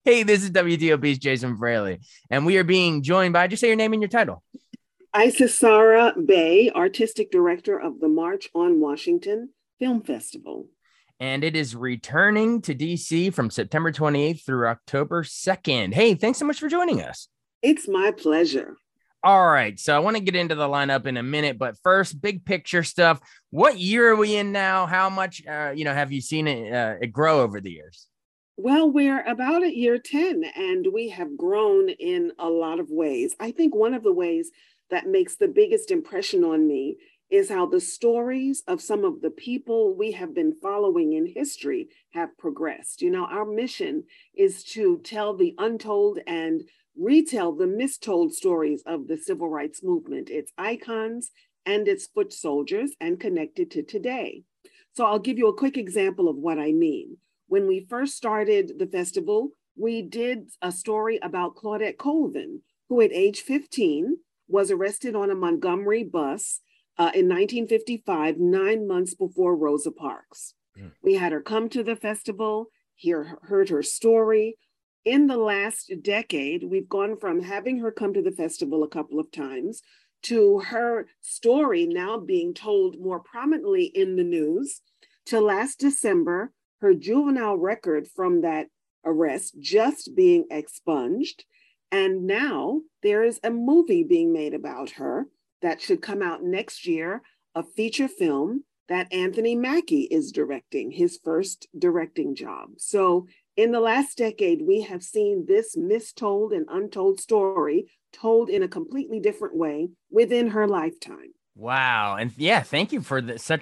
Hey, this is WTOP's Jason Fraley, and we are being joined by, just say your name and your title. Isisara Bay, Artistic Director of the March on Washington Film Festival. And it is returning to DC from September 28th through October 2nd. Hey, thanks so much for joining us. It's my pleasure. All right, so I want to get into the lineup in a minute, but first, big picture stuff. What year are we in now? How much, have you seen it grow over the years? Well, we're about at year 10, and we have grown in a lot of ways. I think one of the ways that makes the biggest impression on me is how the stories of some of the people we have been following in history have progressed. You know, our mission is to tell the untold and retell the mistold stories of the civil rights movement, its icons and its foot soldiers, and connected to today. So I'll give you a quick example of what I mean. When we first started the festival, we did a story about Claudette Colvin, who at age 15 was arrested on a Montgomery bus in 1955, 9 months before Rosa Parks. We had her come to the festival, heard her story. In the last decade, we've gone from having her come to the festival a couple of times to her story now being told more prominently in the news, to last December, her juvenile record from that arrest just being expunged. And now there is a movie being made about her that should come out next year, a feature film that Anthony Mackie is directing, his first directing job. So in the last decade, we have seen this mistold and untold story told in a completely different way within her lifetime. Wow. And yeah, thank you for such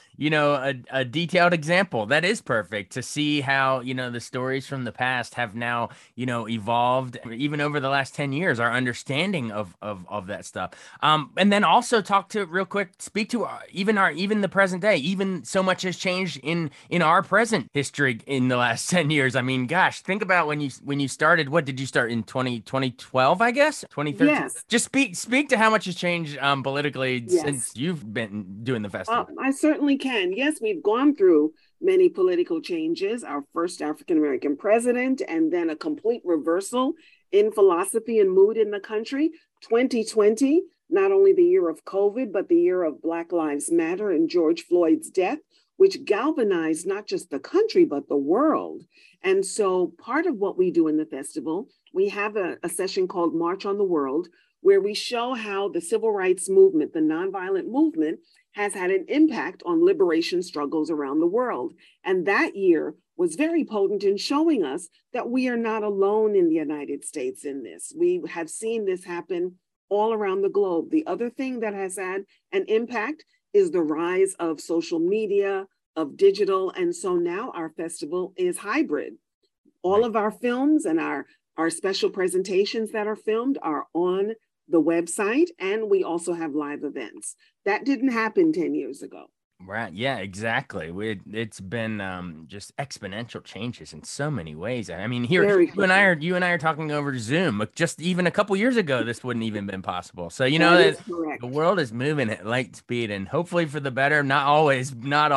a detailed example. That is perfect to see how, the stories from the past have now, evolved even over the last 10 years, our understanding of that stuff. And then also speak to even the present day. Even so much has changed in our present history in the last 10 years. I mean, gosh, think about when you started. What did you start in 2012, I guess? 2013? Yes. Just speak to how much has changed politically since Yes. you've been doing the festival. I certainly can. Yes, we've gone through many political changes, our first African American president, and then a complete reversal in philosophy and mood in the country. 2020, not only the year of COVID, but the year of Black Lives Matter and George Floyd's death, which galvanized not just the country, but the world. And so part of what we do in the festival, we have a session called March on the World, where we show how the civil rights movement, the nonviolent movement, has had an impact on liberation struggles around the world. And that year was very potent in showing us that we are not alone in the United States in this. We have seen this happen all around the globe. The other thing that has had an impact is the rise of social media, of digital. And so now our festival is hybrid. All of our films and our special presentations that are filmed are on the website, and we also have live events. That didn't happen 10 years ago. Right. Yeah, exactly. It's been just exponential changes in so many ways. I mean, here Very you and I are talking over Zoom. Just even a couple years ago, this wouldn't even been possible. So That is that correct. the world is moving at light speed, and hopefully for the better. Not always,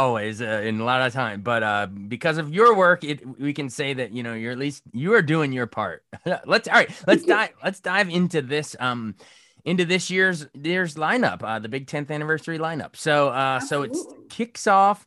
in a lot of time, but because of your work, we can say that you're at least you are doing your part. Let's dive into this year's lineup, the big 10th anniversary lineup. So it kicks off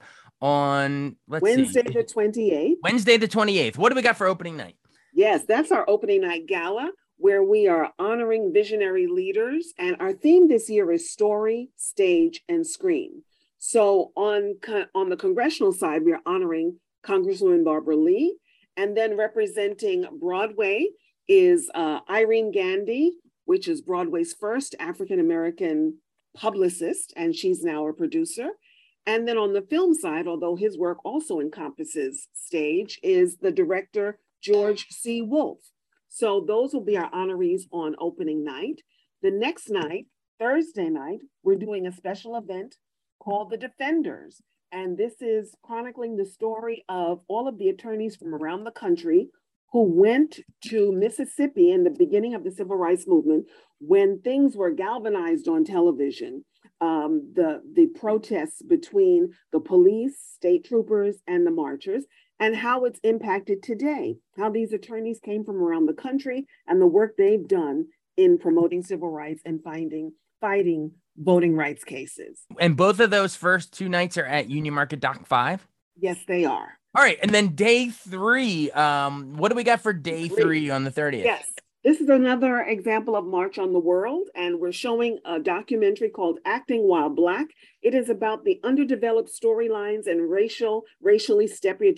on Wednesday the 28th. Wednesday the 28th. What do we got for opening night? Yes, that's our opening night gala where we are honoring visionary leaders. And our theme this year is story, stage, and screen. So on the congressional side, we are honoring Congresswoman Barbara Lee. And then representing Broadway is Irene Gandy, which is Broadway's first African-American publicist, and she's now a producer. And then on the film side, although his work also encompasses stage, is the director, George C. Wolfe. So those will be our honorees on opening night. The next night, Thursday night, we're doing a special event called The Defenders. And this is chronicling the story of all of the attorneys from around the country who went to Mississippi in the beginning of the civil rights movement when things were galvanized on television. The protests between the police, state troopers, and the marchers. and how it's impacted today, how these attorneys came from around the country and the work they've done in promoting civil rights and fighting voting rights cases. And both of those first two nights are at Union Market Dock 5? Yes, they are. All right. And then day 3, what do we got for day 3 on the 30th? Yes. This is another example of March on the World, and we're showing a documentary called Acting While Black. It is about the underdeveloped storylines and racially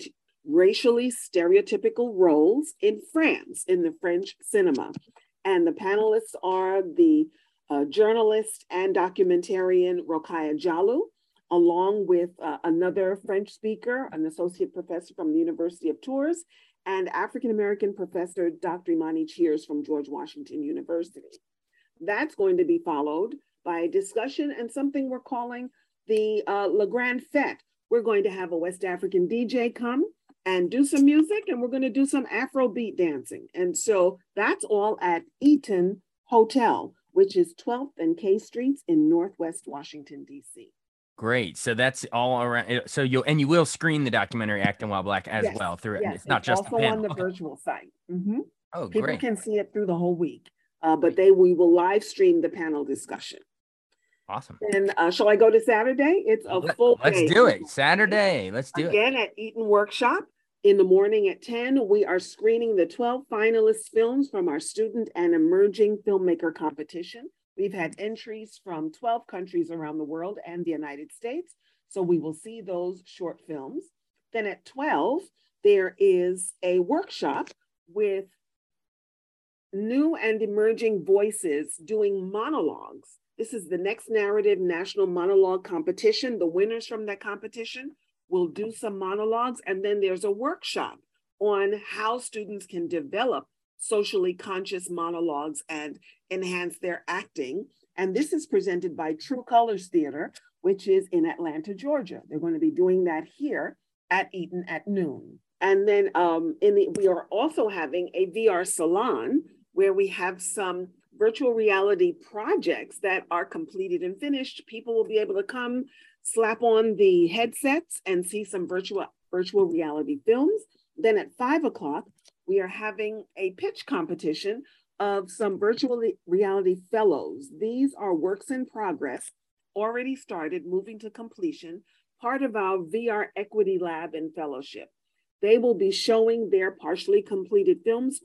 stereotypical roles in France, in the French cinema. And the panelists are the journalist and documentarian Rokhaya Diallo, along with another French speaker, an associate professor from the University of Tours, and African-American professor Dr. Imani Cheers from George Washington University. That's going to be followed by a discussion and something we're calling the Le Grand Fete. We're going to have a West African DJ come and do some music, and we're going to do some Afrobeat dancing. And so that's all at Eaton Hotel, which is 12th and K Streets in Northwest Washington, D.C. Great. So that's all around. So you will screen the documentary Acting While Black as well through. Yes, it's not just also on the virtual site. Mm-hmm. Oh, People great. can see it through the whole week, but we will live stream the panel discussion. Awesome. And shall I go to Saturday? It's a full Let's day. do it. Saturday. Let's do Again, at Eaton Workshop. In the morning at 10, we are screening the 12 finalist films from our student and emerging filmmaker competition. We've had entries from 12 countries around the world and the United States. So we will see those short films. Then at 12, there is a workshop with new and emerging voices doing monologues. This is the Next Narrative National Monologue Competition. The winners from that competition will do some monologues. And then there's a workshop on how students can develop socially conscious monologues and enhance their acting. And this is presented by True Colors Theater, which is in Atlanta, Georgia. They're going to be doing that here at Eaton at noon. And then we are also having a VR salon where we have some virtual reality projects that are completed and finished. People will be able to come, slap on the headsets and see some virtual reality films. Then at 5 o'clock, we are having a pitch competition of some virtual reality fellows. These are works in progress, already started, moving to completion, part of our VR Equity Lab and Fellowship. They will be showing their partially completed films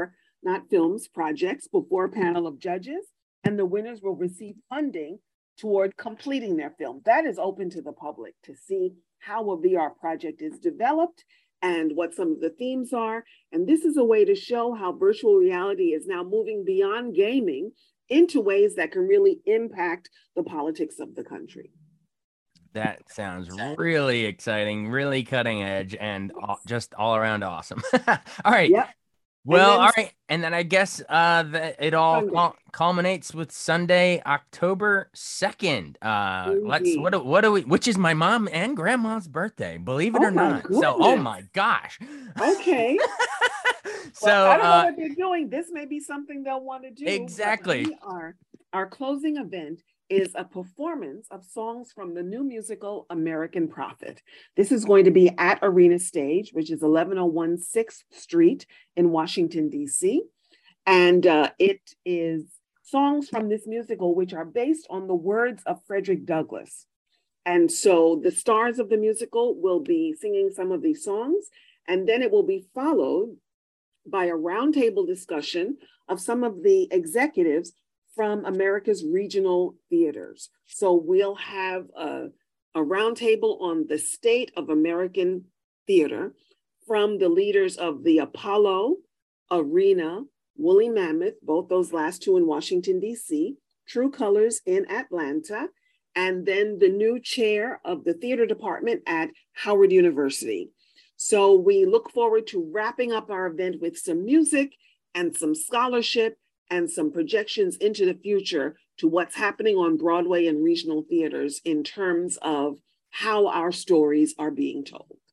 projects before a panel of judges, and the winners will receive funding toward completing their film. That is open to the public to see how a VR project is developed and what some of the themes are. And this is a way to show how virtual reality is now moving beyond gaming into ways that can really impact the politics of the country. That sounds really exciting, really cutting edge, and just all around awesome. All right. Yep. Well, all right. And then I guess it all culminates with Sunday, October 2nd. What do we, which is my mom and grandma's birthday, believe it or not. Goodness. So, oh my gosh. Okay. So well, I don't know what they're doing. This may be something they'll want to do. Exactly. Our closing event is a performance of songs from the new musical American Prophet. This is going to be at Arena Stage, which is 1101 6th Street in Washington, D.C. And it is songs from this musical, which are based on the words of Frederick Douglass. And so the stars of the musical will be singing some of these songs, and then it will be followed by a roundtable discussion of some of the executives from America's regional theaters. So we'll have a roundtable on the state of American theater from the leaders of the Apollo, Arena, Woolly Mammoth, both those last two in Washington, D.C., True Colors in Atlanta, and then the new chair of the theater department at Howard University. So we look forward to wrapping up our event with some music and some scholarship and some projections into the future to what's happening on Broadway and regional theaters in terms of how our stories are being told.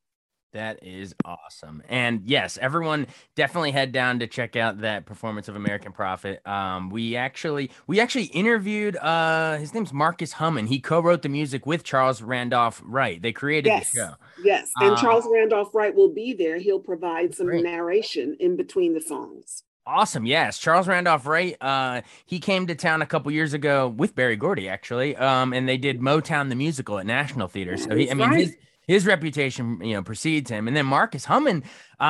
That is awesome. And yes, everyone definitely head down to check out that performance of American Prophet. We actually interviewed his name's Marcus Hummon. He co-wrote the music with Charles Randolph Wright. They created the Yes, show. yes. And Um, Charles Randolph Wright will be there. He'll provide some Great. narration in between the songs. Awesome. Yes. Charles Randolph Wright. He came to town a couple years ago with Barry Gordy, actually. And they did Motown the musical at National Theater. So That is right. his reputation, precedes him. And then Marcus Hummon,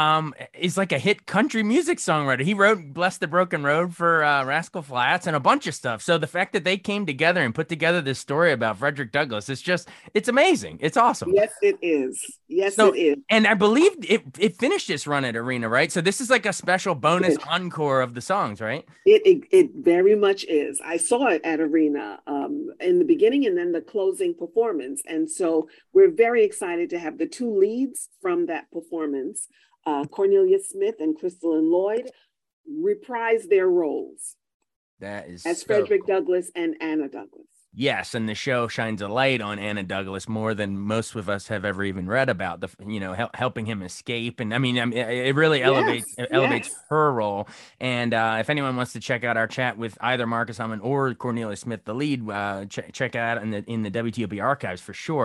is like a hit country music songwriter. He wrote "Bless the Broken Road" for Rascal Flatts and a bunch of stuff. So the fact that they came together and put together this story about Frederick Douglass, it's amazing. It's awesome. Yes, it is. Yes, So, it is. and I believe it finished its run at Arena, right? So this is like a special bonus encore of the songs, right? It very much is. I saw it at Arena in the beginning and then the closing performance. And so we're very excited to have the two leads from that performance, Cornelia Smith and Crystalline Lloyd, reprise their roles That is as so Frederick cool. Douglass and Anna Douglass. Yes, and the show shines a light on Anna Douglas more than most of us have ever even read about helping him escape. And it really Yes, elevates yes. her role. And if anyone wants to check out our chat with either Marcus Hummon or Cornelia Smith, the lead, check out in the WTOP archives for sure.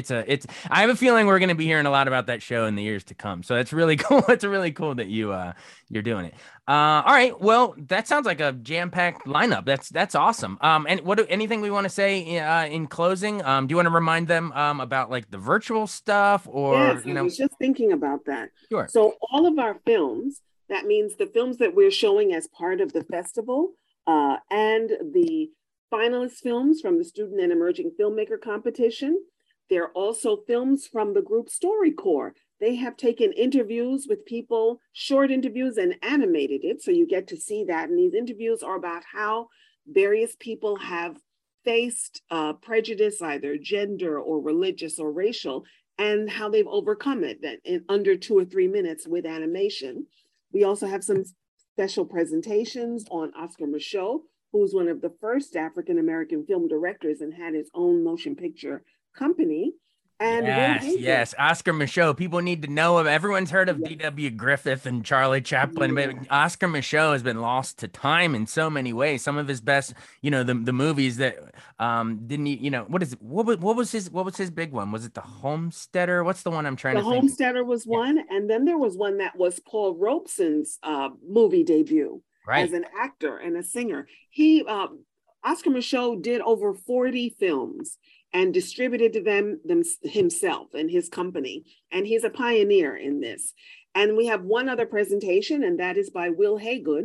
I have a feeling we're going to be hearing a lot about that show in the years to come. So it's really cool. It's really cool that you're doing it. All right. Well, that sounds like a jam-packed lineup. That's awesome. And anything we want to say in closing? Do you want to remind them about like the virtual stuff or Yes, I was just thinking about that. Sure. So all of our films, that means the films that we're showing as part of the festival, and the finalist films from the Student and Emerging Filmmaker Competition. They're also films from the group StoryCorps. They have taken interviews with people, short interviews, and animated it. So you get to see that. And these interviews are about how various people have faced prejudice, either gender or religious or racial, and how they've overcome it in under 2 or 3 minutes with animation. We also have some special presentations on Oscar Micheaux, who's one of the first African-American film directors and had his own motion picture company. And Yes. Oscar Micheaux. People need to know him. Everyone's heard of yes. D.W. Griffith and Charlie Chaplin, but Oscar Micheaux has been lost to time in so many ways. Some of his best, the movies that didn't what is it? What was his big one? Was it The Homesteader? What's the one I'm trying The to think? Homesteader was one, and then there was one that was Paul Robeson's movie debut as Right. an actor and a singer. He Oscar Micheaux did over 40 films and distributed them himself and his company. And he's a pioneer in this. And we have one other presentation, and that is by Will Haygood,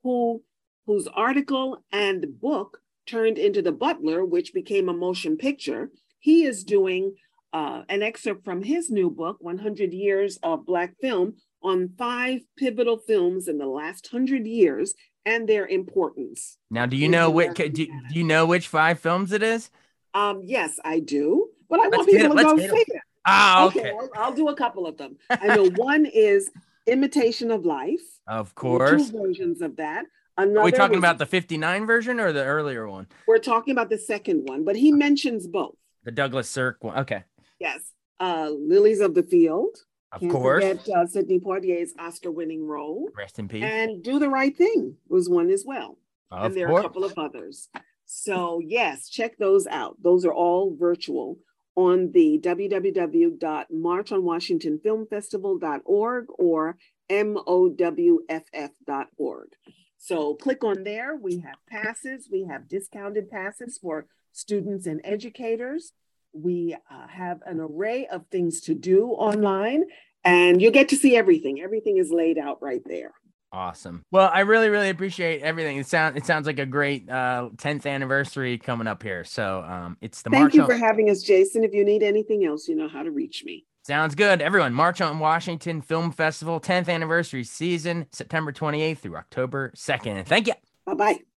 whose article and book turned into The Butler, which became a motion picture. He is doing an excerpt from his new book, 100 Years of Black Film, on 5 pivotal films in the last 100 years and their importance. Now, do you know which 5 films it is? Yes, I do, but I want people to go see it. Okay. I'll do a couple of them. I know one is Imitation of Life. Of course. 2 versions of that. Are we talking about the 59 version or the earlier one? We're talking about the second one, but he mentions both. The Douglas Sirk one. Okay. Yes. Lilies of the Field. Of Can't course. forget Sidney Poitier's Oscar-winning role. Rest in peace. And Do the Right Thing was one as well. Of and there course. are a couple of others. So yes, check those out. Those are all virtual on the www.marchonwashingtonfilmfestival.org or MOWFF.org. So click on there. We have passes. We have discounted passes for students and educators. We have an array of things to do online, and you'll get to see everything. Everything is laid out right there. Awesome. Well, I really, really appreciate everything. It sounds like a great 10th anniversary coming up here. So it's the Thank you for having us, Jason. If you need anything else, you know how to reach me. Sounds good. Everyone, March on Washington Film Festival 10th anniversary season, September 28th through October 2nd. Thank you. Bye-bye.